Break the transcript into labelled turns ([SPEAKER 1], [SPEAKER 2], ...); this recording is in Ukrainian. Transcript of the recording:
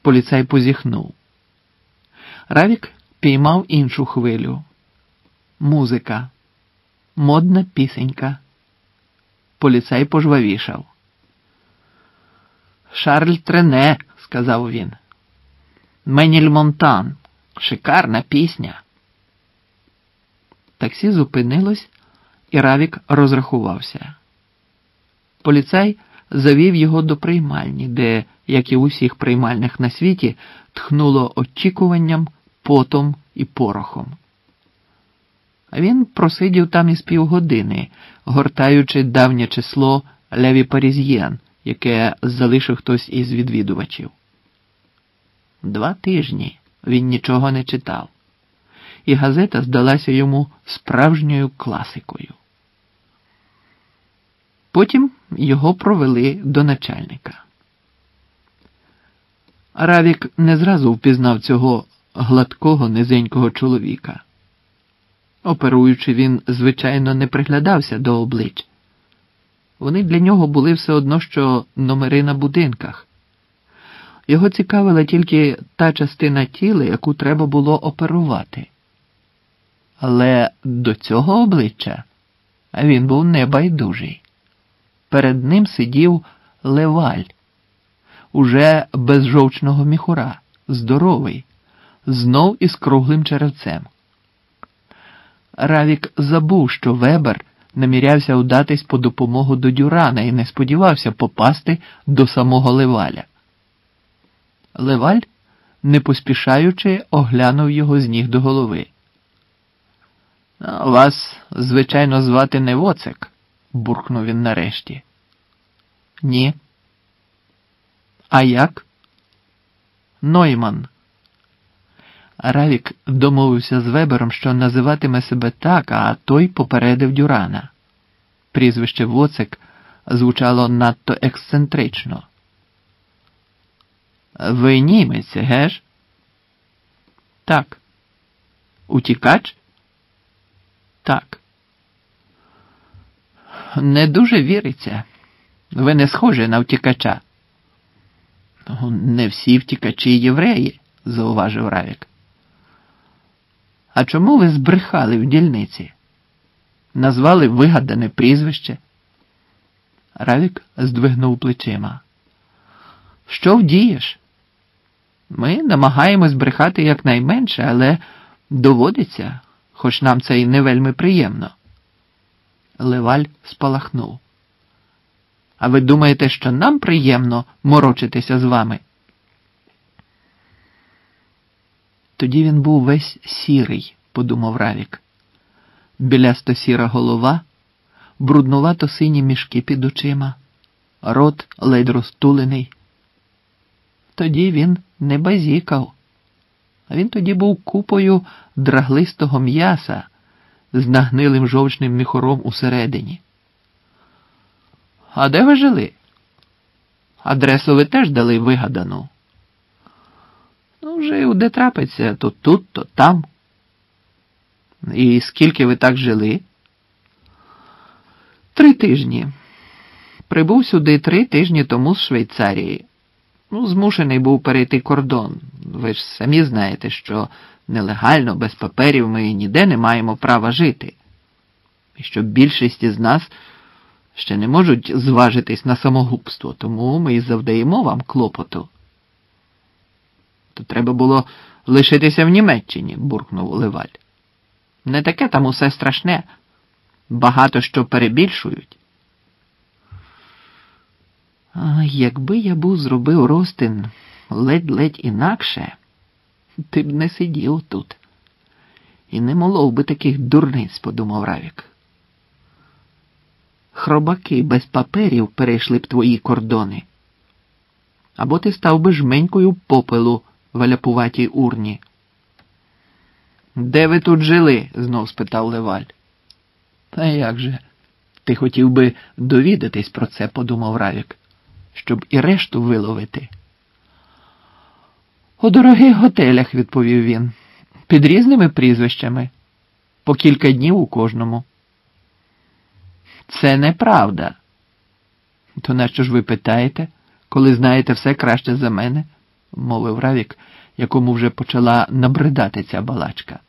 [SPEAKER 1] Поліцай позіхнув. Равік піймав іншу хвилю. Музика. Модна пісенька. Поліцай пожвавішав. «Шарль Трене», – сказав він. «Менільмонтан. Шикарна пісня». Таксі зупинилось, і Равік розрахувався. Поліцай завів його до приймальні, де, як і в усіх приймальних на світі, тхнуло очікуванням, потом і порохом. А він просидів там із півгодини, гортаючи давнє число «Леві Парізьєн», яке залишив хтось із відвідувачів. 2 тижні він нічого не читав, і газета здалася йому справжньою класикою. Потім його провели до начальника. Равік не зразу впізнав цього гладкого, низенького чоловіка. Оперуючи, він, звичайно, не приглядався до облич. Вони для нього були все одно, що номери на будинках. Його цікавила тільки та частина тіла, яку треба було оперувати. Але до цього обличчя він був небайдужий. Перед ним сидів Леваль, уже без жовчного міхура, здоровий, знов із круглим черевцем. Равік забув, що Вебер намірявся удатись по допомогу до Дюрана і не сподівався попасти до самого Леваля. Леваль, не поспішаючи, оглянув його з ніг до голови. «Вас, звичайно, звати не Воцек», – буркнув він нарешті. «Ні». «А як?» «Нойман». Равік домовився з Вебером, що називатиме себе так, а той попередив Дюрана. Прізвище Воцек звучало надто ексцентрично. «Ви німець, геш?» «Так». «Утікач?» «Так». «Не дуже віриться. Ви не схожі на втікача». «Не всі втікачі євреї», – зауважив Равік. «А чому ви збрехали в дільниці? Назвали вигадане прізвище?» Равік здвигнув плечима. «Що вдієш? Ми намагаємось брехати якнайменше, але доводиться, хоч нам це і не вельми приємно». Леваль спалахнув. «А ви думаєте, що нам приємно морочитися з вами?» Тоді він був весь сірий, подумав Равік. Білясто-сіра голова, бруднувато-сині мішки під очима, рот ледь розтулений. Тоді він не базікав. А він тоді був купою драглистого м'яса з нагнилим жовчним міхуром усередині. «А де ви жили? Адресу ви теж дали вигадану?» «Жив, де трапиться, то тут, то там». «І скільки ви так жили?» «3 тижні. Прибув сюди 3 тижні тому з Швейцарії. Змушений був перейти кордон. Ви ж самі знаєте, що нелегально, без паперів ми ніде не маємо права жити. І що більшість із нас ще не можуть зважитись на самогубство, тому ми і завдаємо вам клопоту». «То треба було лишитися в Німеччині», – буркнув Леваль. «Не таке там усе страшне. Багато що перебільшують». «Якби я був зробив Ростин ледь-ледь інакше, ти б не сидів тут. І не молов би таких дурниць», – подумав Равік. «Хробаки без паперів перейшли б твої кордони. Або ти став би жменькою попелу в аляпуватій урні». «Де ви тут жили?» – знов спитав Леваль. «А як же? Ти хотів би довідатись про це», – подумав Равік, «щоб і решту виловити». «У дорогих готелях», – відповів він, – «під різними прізвищами, по кілька днів у кожному». «Це неправда». «То нащо ж ви питаєте, коли знаєте все краще за мене?» мовив Равік, якому вже почала набридати ця балачка.